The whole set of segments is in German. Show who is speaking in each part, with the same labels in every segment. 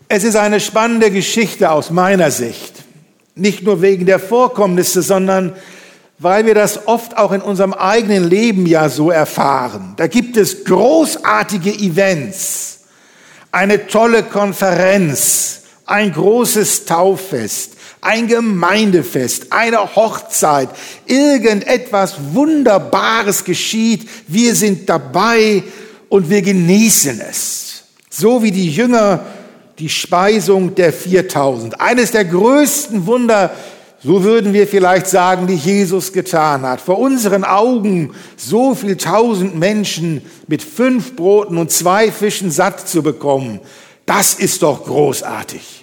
Speaker 1: Es ist eine spannende Geschichte aus meiner Sicht. Nicht nur wegen der Vorkommnisse, sondern weil wir das oft auch in unserem eigenen Leben ja so erfahren. Da gibt es großartige Events, eine tolle Konferenz, ein großes Tauffest, ein Gemeindefest, eine Hochzeit, irgendetwas Wunderbares geschieht. Wir sind dabei und wir genießen es. So wie die Jünger die Speisung der 4000. Eines der größten Wunder, so würden wir vielleicht sagen, die Jesus getan hat. Vor unseren Augen so viel 1000 Menschen mit 5 Broten und 2 Fischen satt zu bekommen, das ist doch großartig.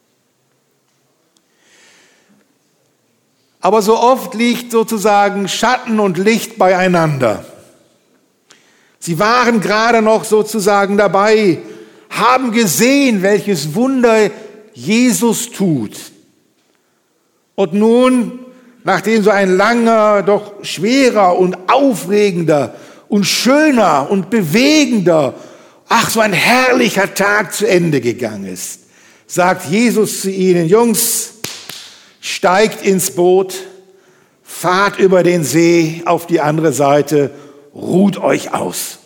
Speaker 1: Aber so oft liegt sozusagen Schatten und Licht beieinander. Sie waren gerade noch sozusagen dabei, haben gesehen, welches Wunder Jesus tut. Und nun, nachdem so ein langer, doch schwerer und aufregender und schöner und bewegender, so ein herrlicher Tag zu Ende gegangen ist, sagt Jesus zu ihnen: Jungs, steigt ins Boot, fahrt über den See auf die andere Seite, ruht euch aus.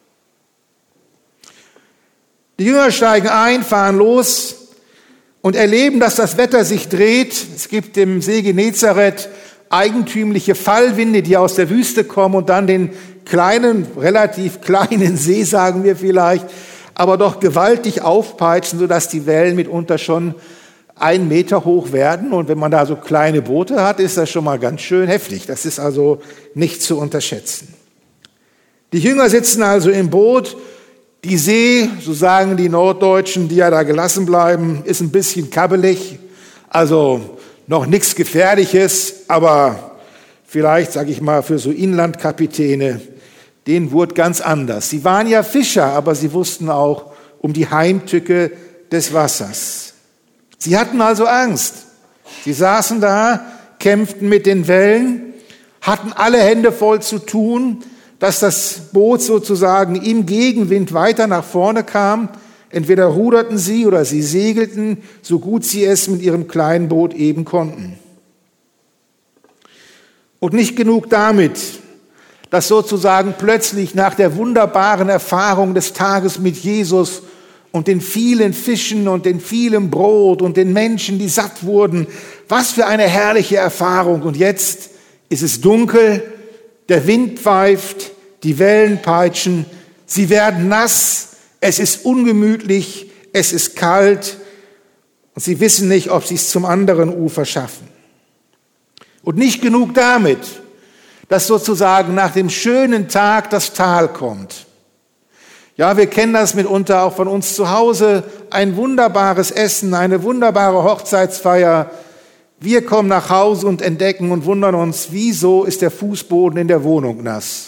Speaker 1: Die Jünger steigen ein, fahren los und erleben, dass das Wetter sich dreht. Es gibt im See Genezareth eigentümliche Fallwinde, die aus der Wüste kommen und dann den kleinen, relativ kleinen See, sagen wir vielleicht, aber doch gewaltig aufpeitschen, sodass die Wellen mitunter schon 1 Meter hoch werden. Und wenn man da so kleine Boote hat, ist das schon mal ganz schön heftig. Das ist also nicht zu unterschätzen. Die Jünger sitzen also im Boot. Die See, so sagen die Norddeutschen, die ja da gelassen bleiben, ist ein bisschen kabbelig. Also noch nichts Gefährliches, aber vielleicht, sage ich mal, für so Inlandkapitäne, denen wurde ganz anders. Sie waren ja Fischer, aber sie wussten auch um die Heimtücke des Wassers. Sie hatten also Angst. Sie saßen da, kämpften mit den Wellen, hatten alle Hände voll zu tun, dass das Boot sozusagen im Gegenwind weiter nach vorne kam. Entweder ruderten sie oder sie segelten, so gut sie es mit ihrem kleinen Boot eben konnten. Und nicht genug damit, dass sozusagen plötzlich nach der wunderbaren Erfahrung des Tages mit Jesus und den vielen Fischen und den vielen Brot und den Menschen, die satt wurden, was für eine herrliche Erfahrung. Und jetzt ist es dunkel, der Wind pfeift, die Wellen peitschen, sie werden nass, es ist ungemütlich, es ist kalt und sie wissen nicht, ob sie es zum anderen Ufer schaffen. Und nicht genug damit, dass sozusagen nach dem schönen Tag das Tal kommt. Ja, wir kennen das mitunter auch von uns zu Hause, ein wunderbares Essen, eine wunderbare Hochzeitsfeier. Wir kommen nach Hause und entdecken und wundern uns, wieso ist der Fußboden in der Wohnung nass?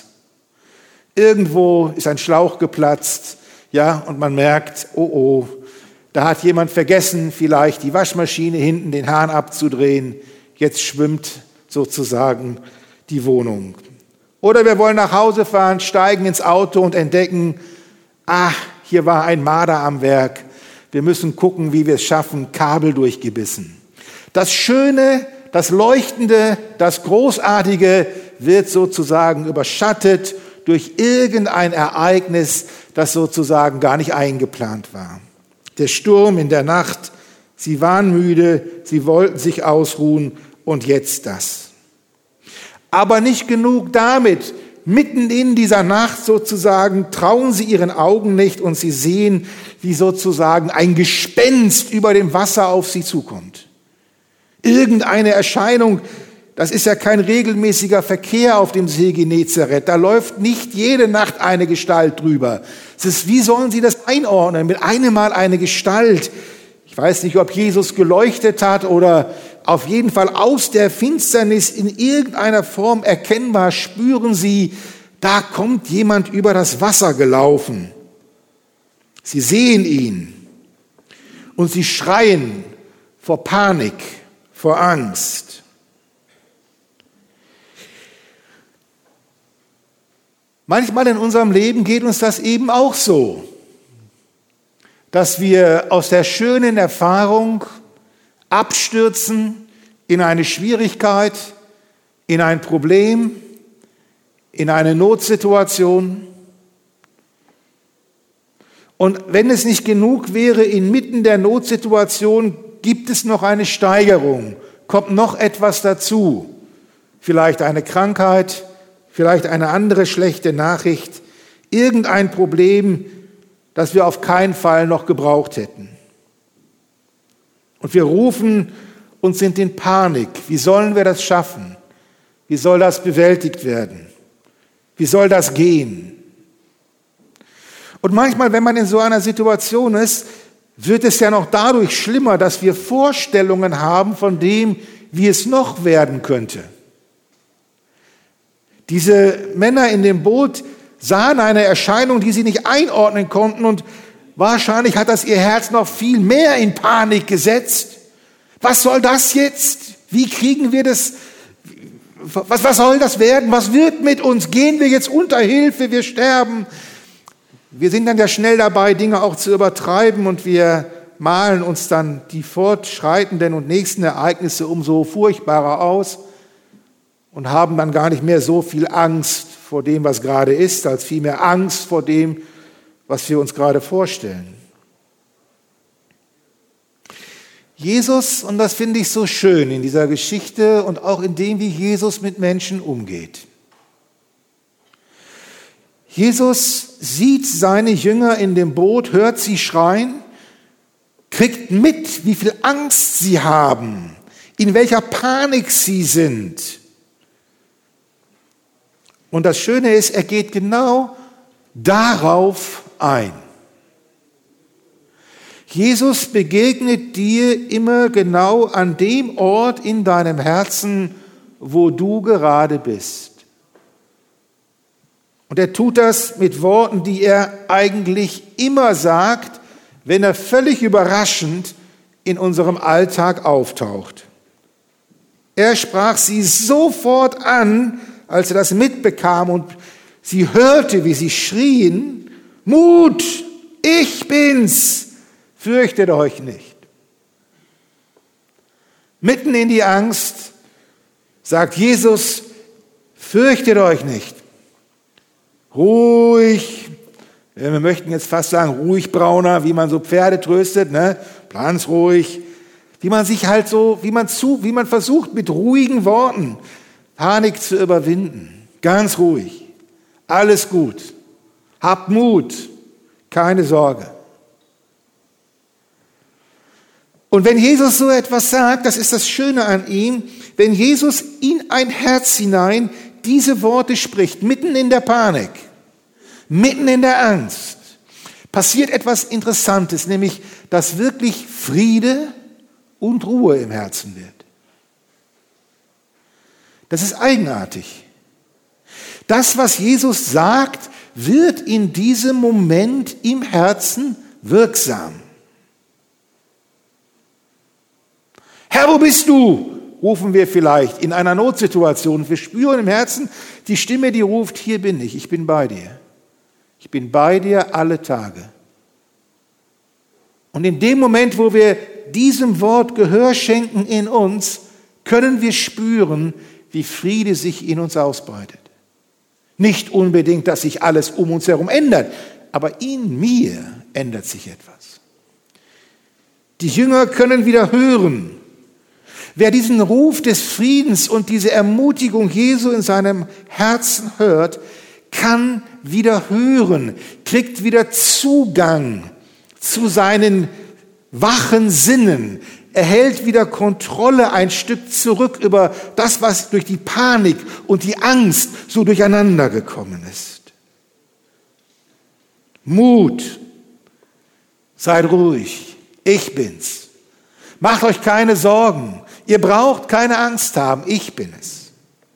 Speaker 1: Irgendwo ist ein Schlauch geplatzt, ja, und man merkt, oh, da hat jemand vergessen, vielleicht die Waschmaschine hinten den Hahn abzudrehen. Jetzt schwimmt sozusagen die Wohnung. Oder wir wollen nach Hause fahren, steigen ins Auto und entdecken, hier war ein Marder am Werk. Wir müssen gucken, wie wir es schaffen, Kabel durchgebissen. Das Schöne, das Leuchtende, das Großartige wird sozusagen überschattet durch irgendein Ereignis, das sozusagen gar nicht eingeplant war. Der Sturm in der Nacht, sie waren müde, sie wollten sich ausruhen und jetzt das. Aber nicht genug damit. Mitten in dieser Nacht sozusagen trauen sie ihren Augen nicht und sie sehen, wie sozusagen ein Gespenst über dem Wasser auf sie zukommt. Irgendeine Erscheinung, das ist ja kein regelmäßiger Verkehr auf dem See Genezareth. Da läuft nicht jede Nacht eine Gestalt drüber. Es ist, wie sollen sie das einordnen? Mit einem Mal eine Gestalt. Ich weiß nicht, ob Jesus geleuchtet hat oder auf jeden Fall aus der Finsternis in irgendeiner Form erkennbar spüren sie, da kommt jemand über das Wasser gelaufen. Sie sehen ihn und sie schreien vor Panik, vor Angst. Manchmal in unserem Leben geht uns das eben auch so, dass wir aus der schönen Erfahrung abstürzen in eine Schwierigkeit, in ein Problem, in eine Notsituation. Und wenn es nicht genug wäre, inmitten der Notsituation gibt es noch eine Steigerung, kommt noch etwas dazu. Vielleicht eine Krankheit, vielleicht eine andere schlechte Nachricht, irgendein Problem, das wir auf keinen Fall noch gebraucht hätten. Und wir rufen und sind in Panik. Wie sollen wir das schaffen? Wie soll das bewältigt werden? Wie soll das gehen? Und manchmal, wenn man in so einer Situation ist, wird es ja noch dadurch schlimmer, dass wir Vorstellungen haben von dem, wie es noch werden könnte. Diese Männer in dem Boot sahen eine Erscheinung, die sie nicht einordnen konnten, und wahrscheinlich hat das ihr Herz noch viel mehr in Panik gesetzt. Was soll das jetzt? Wie kriegen wir das? Was soll das werden? Was wird mit uns? Gehen wir jetzt unter? Hilfe, wir sterben. Wir sind dann ja schnell dabei, Dinge auch zu übertreiben, und wir malen uns dann die fortschreitenden und nächsten Ereignisse umso furchtbarer aus und haben dann gar nicht mehr so viel Angst vor dem, was gerade ist, als vielmehr Angst vor dem, was wir uns gerade vorstellen. Jesus, und das finde ich so schön in dieser Geschichte und auch in dem, wie Jesus mit Menschen umgeht. Jesus sieht seine Jünger in dem Boot, hört sie schreien, kriegt mit, wie viel Angst sie haben, in welcher Panik sie sind. Und das Schöne ist, er geht genau darauf ein. Jesus begegnet dir immer genau an dem Ort in deinem Herzen, wo du gerade bist. Und er tut das mit Worten, die er eigentlich immer sagt, wenn er völlig überraschend in unserem Alltag auftaucht. Er sprach sie sofort an, als er das mitbekam und sie hörte, wie sie schrien: Mut, ich bin's, fürchtet euch nicht. Mitten in die Angst sagt Jesus: Fürchtet euch nicht. Ruhig, wir möchten jetzt fast sagen ruhig brauner, wie man so Pferde tröstet, ne? Ganz ruhig, wie man sich halt so, wie man versucht mit ruhigen Worten Panik zu überwinden. Ganz ruhig, alles gut, habt Mut, keine Sorge. Und wenn Jesus so etwas sagt, das ist das Schöne an ihm, wenn Jesus in ein Herz hinein diese Worte spricht, mitten in der Panik, mitten in der Angst, passiert etwas Interessantes, nämlich, dass wirklich Friede und Ruhe im Herzen wird. Das ist eigenartig. Das, was Jesus sagt, wird in diesem Moment im Herzen wirksam. Herr, wo bist du? Rufen wir vielleicht in einer Notsituation. Wir spüren im Herzen die Stimme, die ruft: Hier bin ich bin bei dir. Ich bin bei dir alle Tage. Und in dem Moment, wo wir diesem Wort Gehör schenken in uns, können wir spüren, wie Friede sich in uns ausbreitet. Nicht unbedingt, dass sich alles um uns herum ändert, aber in mir ändert sich etwas. Die Jünger können wieder hören. Wer diesen Ruf des Friedens und diese Ermutigung Jesu in seinem Herzen hört, kann wieder hören, kriegt wieder Zugang zu seinen wachen Sinnen, erhält wieder Kontrolle ein Stück zurück über das, was durch die Panik und die Angst so durcheinander gekommen ist. Mut, seid ruhig, ich bin's. Macht euch keine Sorgen. Ihr braucht keine Angst haben, ich bin es.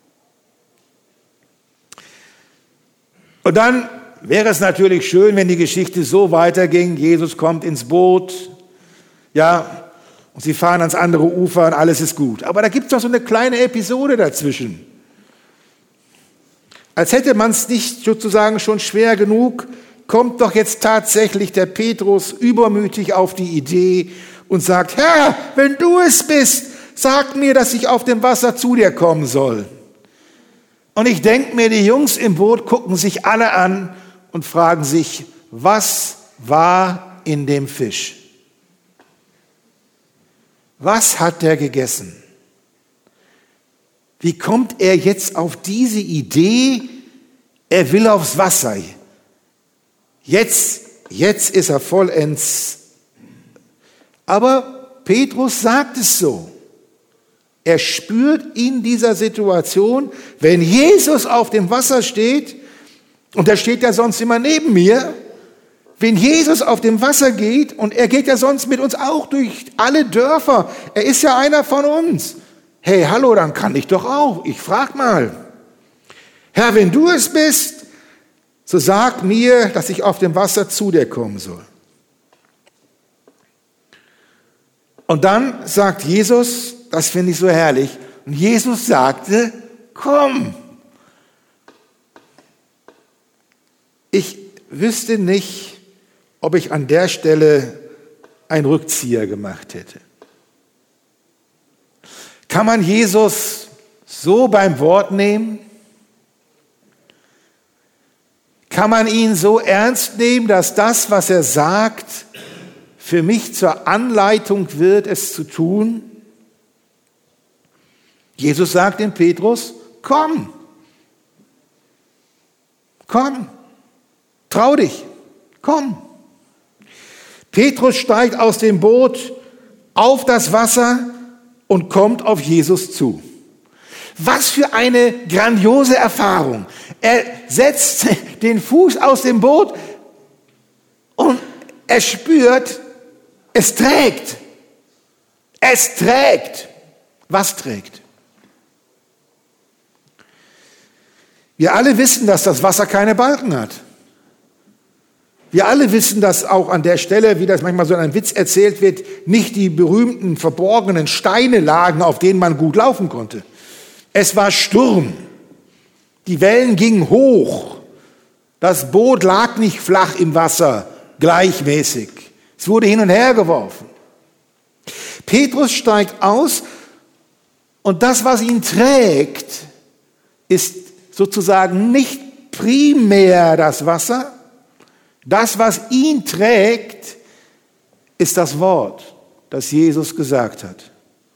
Speaker 1: Und dann wäre es natürlich schön, wenn die Geschichte so weiterging. Jesus kommt ins Boot, ja, und sie fahren ans andere Ufer und alles ist gut. Aber da gibt es doch so eine kleine Episode dazwischen. Als hätte man es nicht sozusagen schon schwer genug, kommt doch jetzt tatsächlich der Petrus übermütig auf die Idee und sagt, Herr, wenn du es bist, sag mir, dass ich auf dem Wasser zu dir kommen soll. Und ich denke mir, die Jungs im Boot gucken sich alle an und fragen sich, was war in dem Fisch? Was hat der gegessen? Wie kommt er jetzt auf diese Idee, er will aufs Wasser? Jetzt ist er vollends. Aber Petrus sagt es so. Er spürt in dieser Situation, wenn Jesus auf dem Wasser steht, und der steht ja sonst immer neben mir, wenn Jesus auf dem Wasser geht, und er geht ja sonst mit uns auch durch alle Dörfer, er ist ja einer von uns. Hey, hallo, dann kann ich doch auch. Ich frag mal. Herr, wenn du es bist, so sag mir, dass ich auf dem Wasser zu dir kommen soll. Und dann sagt Jesus, das finde ich so herrlich, und Jesus sagte, komm. Ich wüsste nicht, ob ich an der Stelle einen Rückzieher gemacht hätte. Kann man Jesus so beim Wort nehmen? Kann man ihn so ernst nehmen, dass das, was er sagt, für mich zur Anleitung wird, es zu tun? Jesus sagt dem Petrus, komm, trau dich, komm. Petrus steigt aus dem Boot auf das Wasser und kommt auf Jesus zu. Was für eine grandiose Erfahrung. Er setzt den Fuß aus dem Boot und er spürt, es trägt. Es trägt. Was trägt? Wir alle wissen, dass das Wasser keine Balken hat. Wir alle wissen, dass auch an der Stelle, wie das manchmal so in einem Witz erzählt wird, nicht die berühmten verborgenen Steine lagen, auf denen man gut laufen konnte. Es war Sturm. Die Wellen gingen hoch. Das Boot lag nicht flach im Wasser, gleichmäßig. Es wurde hin und her geworfen. Petrus steigt aus und das, was ihn trägt, ist sozusagen nicht primär das Wasser. Das, was ihn trägt, ist das Wort, das Jesus gesagt hat.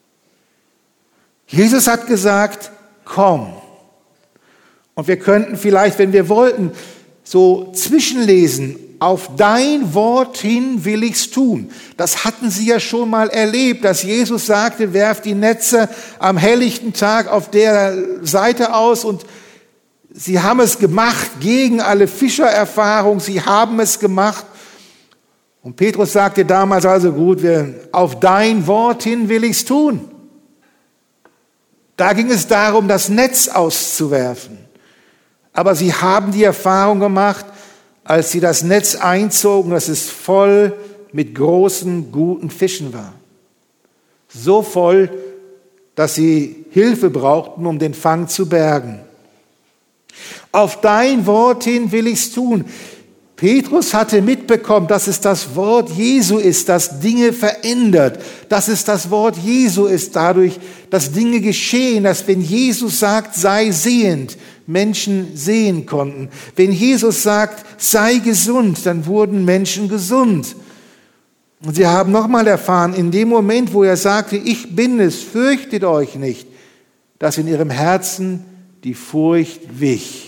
Speaker 1: Jesus hat gesagt, komm. Und wir könnten vielleicht, wenn wir wollten, so zwischenlesen, auf dein Wort hin will ich's tun. Das hatten sie ja schon mal erlebt, dass Jesus sagte, werft die Netze am helllichten Tag auf der Seite aus, und sie haben es gemacht gegen alle Fischererfahrung, sie haben es gemacht. Und Petrus sagte damals also, gut, auf dein Wort hin will ich's tun. Da ging es darum, das Netz auszuwerfen. Aber sie haben die Erfahrung gemacht, als sie das Netz einzogen, dass es voll mit großen, guten Fischen war. So voll, dass sie Hilfe brauchten, um den Fang zu bergen. Auf dein Wort hin will ich's tun. Petrus hatte mitbekommen, dass es das Wort Jesu ist, das Dinge verändert. Dass es das Wort Jesu ist, dadurch, dass Dinge geschehen, dass wenn Jesus sagt, sei sehend, Menschen sehen konnten. Wenn Jesus sagt, sei gesund, dann wurden Menschen gesund. Und sie haben nochmal erfahren, in dem Moment, wo er sagte, ich bin es, fürchtet euch nicht, dass in ihrem Herzen die Furcht wich.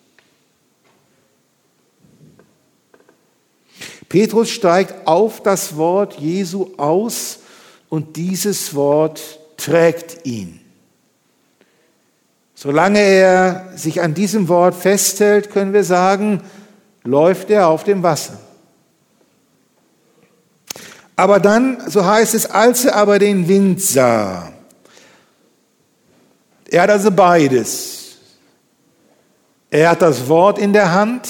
Speaker 1: Petrus steigt auf das Wort Jesu aus und dieses Wort trägt ihn. Solange er sich an diesem Wort festhält, können wir sagen, läuft er auf dem Wasser. Aber dann, so heißt es, als er aber den Wind sah, er hat also beides. Er hat das Wort in der Hand,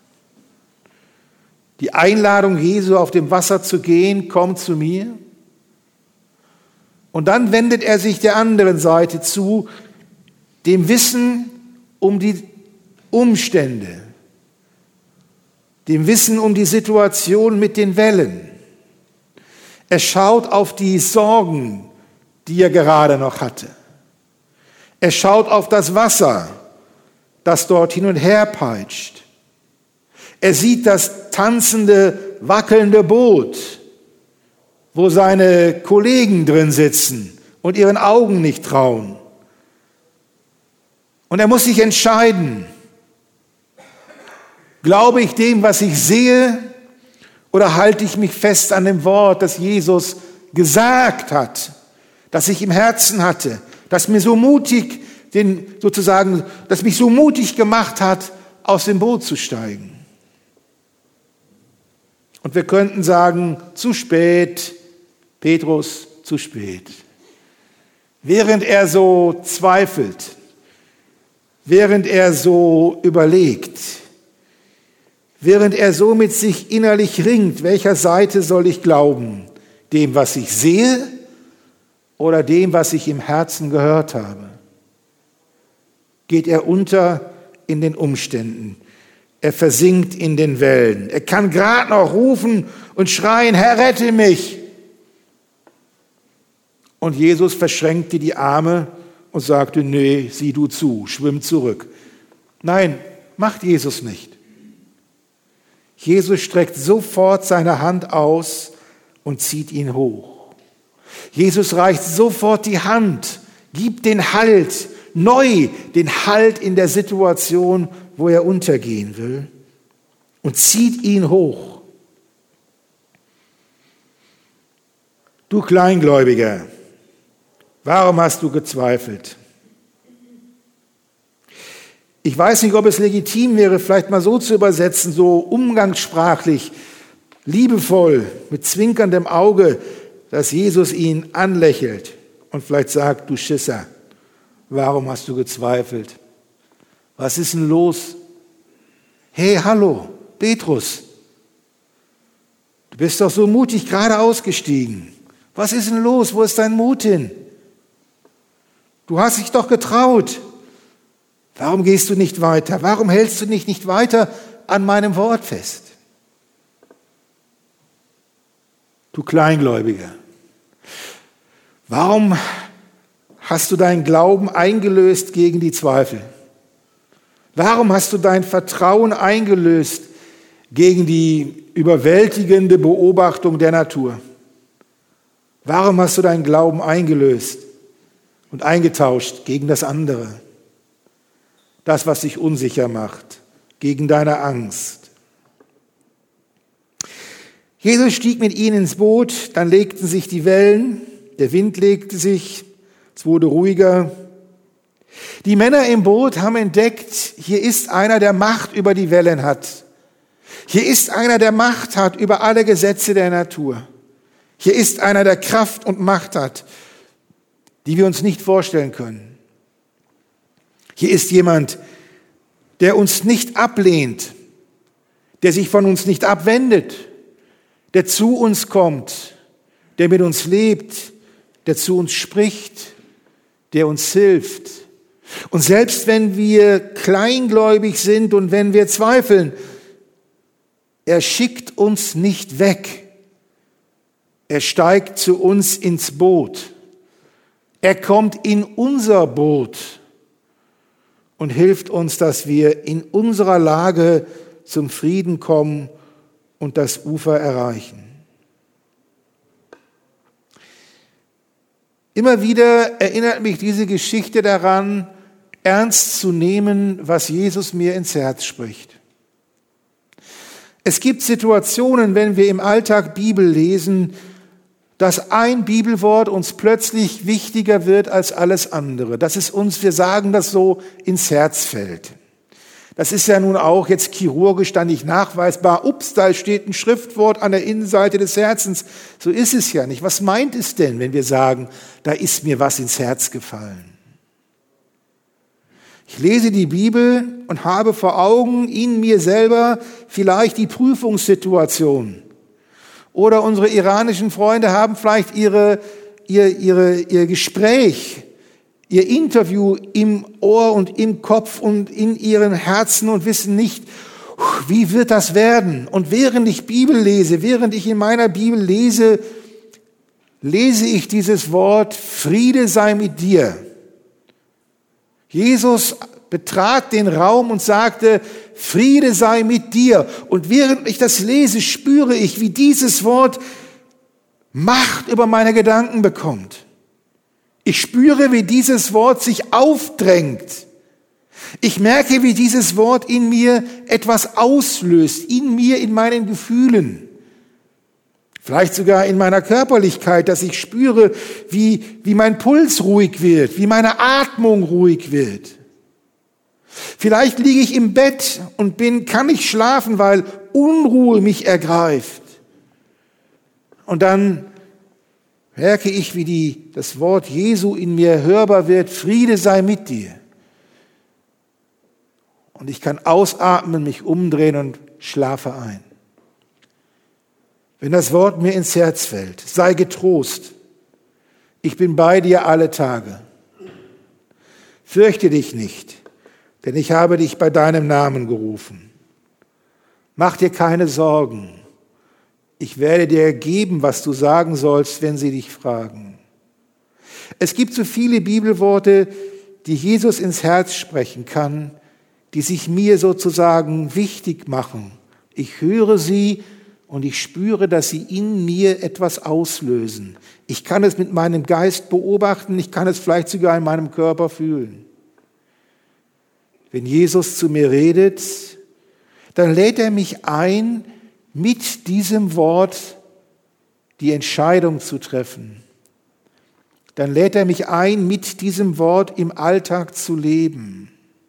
Speaker 1: die Einladung Jesu auf dem Wasser zu gehen, komm zu mir. Und dann wendet er sich der anderen Seite zu, dem Wissen um die Umstände. dem Wissen um die Situation mit den Wellen. Er schaut auf die Sorgen, die er gerade noch hatte. Er schaut auf das Wasser, das dort hin und her peitscht. Er sieht das tanzende, wackelnde Boot, wo seine Kollegen drin sitzen und ihren Augen nicht trauen. Und er muss sich entscheiden, glaube ich dem, was ich sehe, oder halte ich mich fest an dem Wort, das Jesus gesagt hat, das ich im Herzen hatte, das mir so mutig, das mich so mutig gemacht hat, aus dem Boot zu steigen. Und wir könnten sagen, zu spät, Petrus, zu spät. Während er so zweifelt, während er so überlegt, während er so mit sich innerlich ringt, welcher Seite soll ich glauben? Dem, was ich sehe oder dem, was ich im Herzen gehört habe? Geht er unter in den Umständen. Er versinkt in den Wellen. Er kann gerade noch rufen und schreien, Herr, rette mich. Und Jesus verschränkte die Arme und sagte, nee, sieh du zu, schwimm zurück. Nein, macht Jesus nicht. Jesus streckt sofort seine Hand aus und zieht ihn hoch. Jesus reicht sofort die Hand, gibt den Halt, neu den Halt in der Situation, wo er untergehen will, und zieht ihn hoch. Du Kleingläubiger, warum hast du gezweifelt? Ich weiß nicht, ob es legitim wäre, vielleicht mal so zu übersetzen, so umgangssprachlich, liebevoll, mit zwinkerndem Auge, dass Jesus ihn anlächelt und vielleicht sagt, du Schisser, warum hast du gezweifelt? Was ist denn los? Hey, hallo, Petrus, du bist doch so mutig gerade ausgestiegen. Was ist denn los? Wo ist dein Mut hin? Du hast dich doch getraut. Warum gehst du nicht weiter? Warum hältst du dich nicht weiter an meinem Wort fest? Du Kleingläubiger, warum hast du deinen Glauben eingelöst gegen die Zweifel? Warum hast du dein Vertrauen eingelöst gegen die überwältigende Beobachtung der Natur? Warum hast du deinen Glauben eingelöst und eingetauscht gegen das andere? Das, was dich unsicher macht, gegen deine Angst. Jesus stieg mit ihnen ins Boot, dann legten sich die Wellen, der Wind legte sich, es wurde ruhiger. Die Männer im Boot haben entdeckt, hier ist einer, der Macht über die Wellen hat. Hier ist einer, der Macht hat über alle Gesetze der Natur. Hier ist einer, der Kraft und Macht hat, die wir uns nicht vorstellen können. Hier ist jemand, der uns nicht ablehnt, der sich von uns nicht abwendet, der zu uns kommt, der mit uns lebt, der zu uns spricht, der uns hilft. Und selbst wenn wir kleingläubig sind und wenn wir zweifeln, er schickt uns nicht weg. Er steigt zu uns ins Boot. Er kommt in unser Boot und hilft uns, dass wir in unserer Lage zum Frieden kommen und das Ufer erreichen. Immer wieder erinnert mich diese Geschichte daran, ernst zu nehmen, was Jesus mir ins Herz spricht. Es gibt Situationen, wenn wir im Alltag Bibel lesen, dass ein Bibelwort uns plötzlich wichtiger wird als alles andere. Dass es uns, wir sagen das so, ins Herz fällt. Das ist ja nun auch jetzt chirurgisch dann nicht nachweisbar. Ups, da steht ein Schriftwort an der Innenseite des Herzens. So ist es ja nicht. Was meint es denn, wenn wir sagen, da ist mir was ins Herz gefallen? Ich lese die Bibel und habe vor Augen in mir selber vielleicht die Prüfungssituation. Oder unsere iranischen Freunde haben vielleicht ihr Gespräch, ihr Interview im Ohr und im Kopf und in ihren Herzen und wissen nicht, wie wird das werden? Und während ich Bibel lese, während ich in meiner Bibel lese, lese ich dieses Wort, Friede sei mit dir. Jesus betrat den Raum und sagte, Friede sei mit dir. Und während ich das lese, spüre ich, wie dieses Wort Macht über meine Gedanken bekommt. Ich spüre, wie dieses Wort sich aufdrängt. Ich merke, wie dieses Wort in mir etwas auslöst, in mir, in meinen Gefühlen. Vielleicht sogar in meiner Körperlichkeit, dass ich spüre, wie mein Puls ruhig wird, wie meine Atmung ruhig wird. Vielleicht liege ich im Bett und kann nicht schlafen, weil Unruhe mich ergreift. Und dann merke ich, wie das Wort Jesu in mir hörbar wird, Friede sei mit dir. Und ich kann ausatmen, mich umdrehen und schlafe ein. Wenn das Wort mir ins Herz fällt, sei getrost, ich bin bei dir alle Tage. Fürchte dich nicht, denn ich habe dich bei deinem Namen gerufen. Mach dir keine Sorgen. Ich werde dir geben, was du sagen sollst, wenn sie dich fragen. Es gibt so viele Bibelworte, die Jesus ins Herz sprechen kann, die sich mir sozusagen wichtig machen. Ich höre sie und ich spüre, dass sie in mir etwas auslösen. Ich kann es mit meinem Geist beobachten, ich kann es vielleicht sogar in meinem Körper fühlen. Wenn Jesus zu mir redet, dann lädt er mich ein, mit diesem Wort die Entscheidung zu treffen. Dann lädt er mich ein, mit diesem Wort im Alltag zu leben.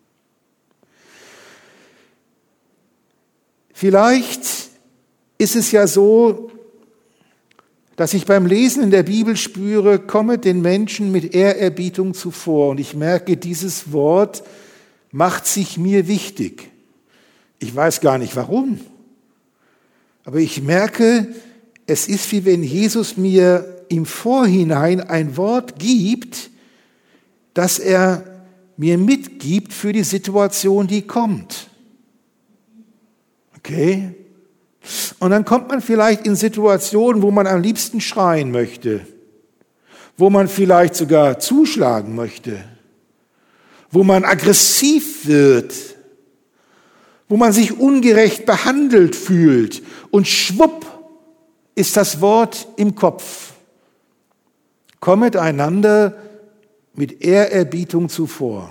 Speaker 1: Vielleicht ist es ja so, dass ich beim Lesen in der Bibel spüre, komme den Menschen mit Ehrerbietung zuvor. Und ich merke, dieses Wort macht sich mir wichtig. Ich weiß gar nicht warum. Aber ich merke, es ist wie wenn Jesus mir im Vorhinein ein Wort gibt, das er mir mitgibt für die Situation, die kommt. Okay? Und dann kommt man vielleicht in Situationen, wo man am liebsten schreien möchte, wo man vielleicht sogar zuschlagen möchte, wo man aggressiv wird, wo man sich ungerecht behandelt fühlt und schwupp ist das Wort im Kopf. Kommet einander mit Ehrerbietung zuvor.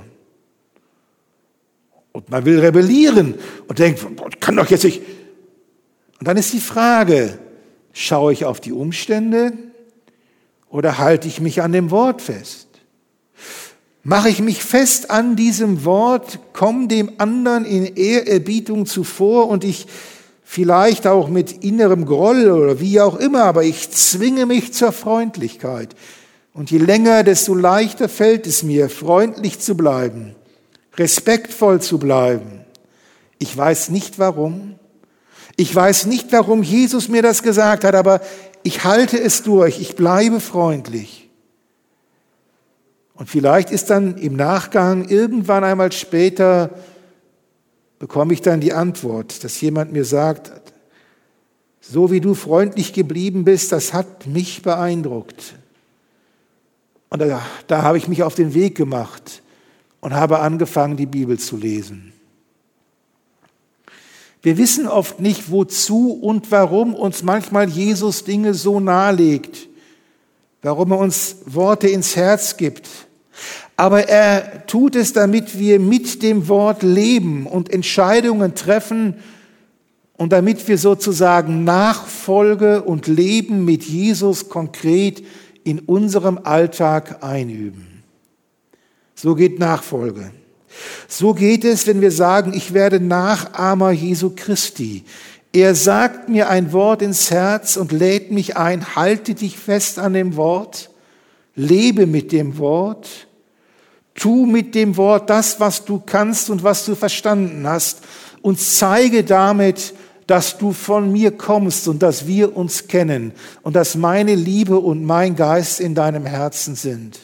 Speaker 1: Und man will rebellieren und denkt, kann doch jetzt nicht. Und dann ist die Frage, schaue ich auf die Umstände oder halte ich mich an dem Wort fest? Mache ich mich fest an diesem Wort, komme dem anderen in Ehrerbietung zuvor und ich vielleicht auch mit innerem Groll oder wie auch immer, aber ich zwinge mich zur Freundlichkeit. Und je länger, desto leichter fällt es mir, freundlich zu bleiben, respektvoll zu bleiben. Ich weiß nicht warum. Ich weiß nicht, warum Jesus mir das gesagt hat, aber ich halte es durch, ich bleibe freundlich. Und vielleicht ist dann im Nachgang, irgendwann einmal später, bekomme ich dann die Antwort, dass jemand mir sagt, so wie du freundlich geblieben bist, das hat mich beeindruckt. Und da habe ich mich auf den Weg gemacht und habe angefangen, die Bibel zu lesen. Wir wissen oft nicht, wozu und warum uns manchmal Jesus Dinge so nahelegt, warum er uns Worte ins Herz gibt. Aber er tut es, damit wir mit dem Wort leben und Entscheidungen treffen und damit wir sozusagen Nachfolge und Leben mit Jesus konkret in unserem Alltag einüben. So geht Nachfolge. So geht es, wenn wir sagen, ich werde Nachahmer Jesu Christi. Er sagt mir ein Wort ins Herz und lädt mich ein, halte dich fest an dem Wort, lebe mit dem Wort, tu mit dem Wort das, was du kannst und was du verstanden hast und zeige damit, dass du von mir kommst und dass wir uns kennen und dass meine Liebe und mein Geist in deinem Herzen sind.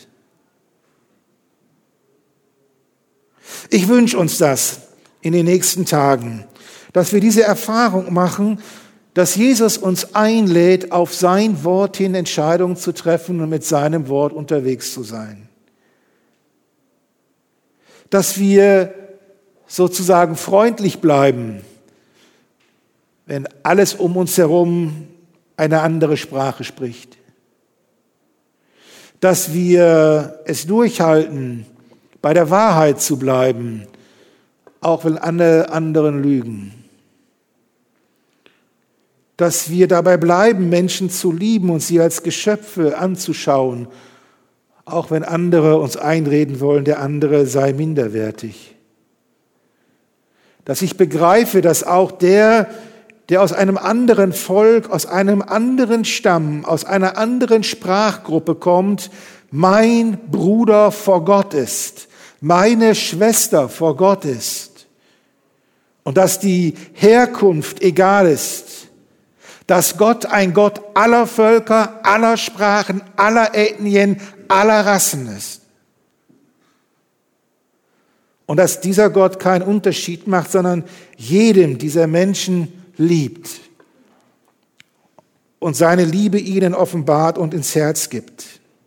Speaker 1: Ich wünsche uns das in den nächsten Tagen, Dass wir diese Erfahrung machen, dass Jesus uns einlädt, auf sein Wort hin Entscheidungen zu treffen und mit seinem Wort unterwegs zu sein. Dass wir sozusagen freundlich bleiben, wenn alles um uns herum eine andere Sprache spricht. Dass wir es durchhalten, bei der Wahrheit zu bleiben, auch wenn alle anderen lügen. Dass wir dabei bleiben, Menschen zu lieben und sie als Geschöpfe anzuschauen, auch wenn andere uns einreden wollen, der andere sei minderwertig. Dass ich begreife, dass auch der aus einem anderen Volk, aus einem anderen Stamm, aus einer anderen Sprachgruppe kommt, mein Bruder vor Gott ist, meine Schwester vor Gott ist. Und dass die Herkunft egal ist, dass Gott ein Gott aller Völker, aller Sprachen, aller Ethnien, aller Rassen ist. Und dass dieser Gott keinen Unterschied macht, sondern jedem dieser Menschen liebt und seine Liebe ihnen offenbart und ins Herz gibt.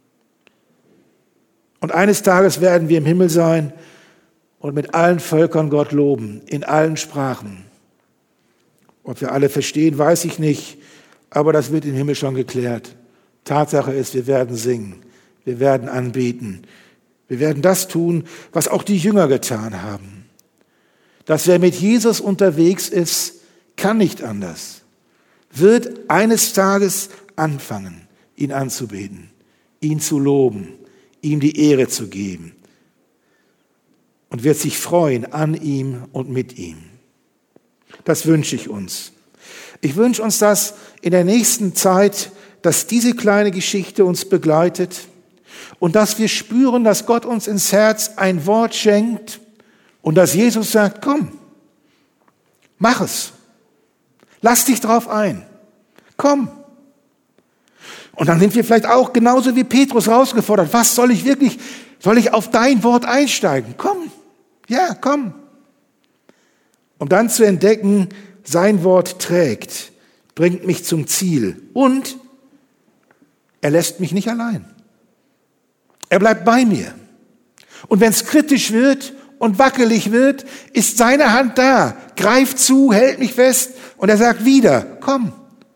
Speaker 1: Und eines Tages werden wir im Himmel sein und mit allen Völkern Gott loben, in allen Sprachen. Ob wir alle verstehen, weiß ich nicht, aber das wird im Himmel schon geklärt. Tatsache ist, wir werden singen, wir werden anbeten, wir werden das tun, was auch die Jünger getan haben. Dass wer mit Jesus unterwegs ist, kann nicht anders, wird eines Tages anfangen, ihn anzubeten, ihn zu loben, ihm die Ehre zu geben und wird sich freuen an ihm und mit ihm. Das wünsche ich uns. Ich wünsche uns das in der nächsten Zeit, dass diese kleine Geschichte uns begleitet und dass wir spüren, dass Gott uns ins Herz ein Wort schenkt und dass Jesus sagt, komm, mach es. Lass dich drauf ein. Komm. Und dann sind wir vielleicht auch genauso wie Petrus herausgefordert. Was soll ich wirklich, soll ich auf dein Wort einsteigen? Komm. Ja, komm. Um dann zu entdecken, sein Wort trägt, bringt mich zum Ziel und er lässt mich nicht allein. Er bleibt bei mir. Und wenn es kritisch wird und wackelig wird, ist seine Hand da, greift zu, hält mich fest und er sagt wieder, komm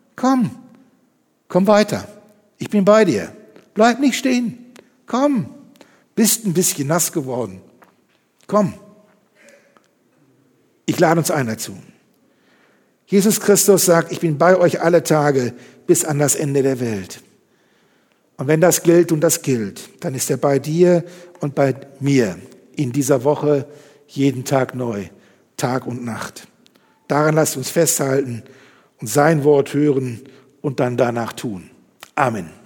Speaker 1: weiter. Ich bin bei dir. Bleib nicht stehen. Komm. Bist ein bisschen nass geworden. Komm. Ich lade uns ein dazu. Jesus Christus sagt, ich bin bei euch alle Tage bis an das Ende der Welt. Und wenn das gilt und das gilt, dann ist er bei dir und bei mir in dieser Woche jeden Tag neu, Tag und Nacht. Daran lasst uns festhalten und sein Wort hören und dann danach tun. Amen.